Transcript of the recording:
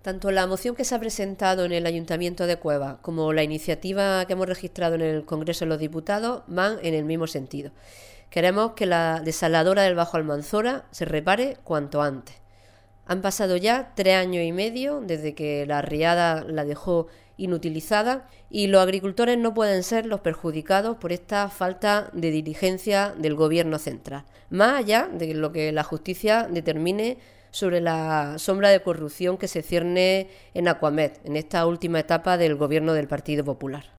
Tanto la moción que se ha presentado en el Ayuntamiento de Cueva como la iniciativa que hemos registrado en el Congreso de los Diputados van en el mismo sentido. Queremos que la desaladora del Bajo Almanzora se repare cuanto antes. Han pasado ya 3 años y medio desde que la riada la dejó inutilizada y los agricultores no pueden ser los perjudicados por esta falta de diligencia del Gobierno central, más allá de lo que la justicia determine sobre la sombra de corrupción que se cierne en Acuamed, en esta última etapa del Gobierno del Partido Popular.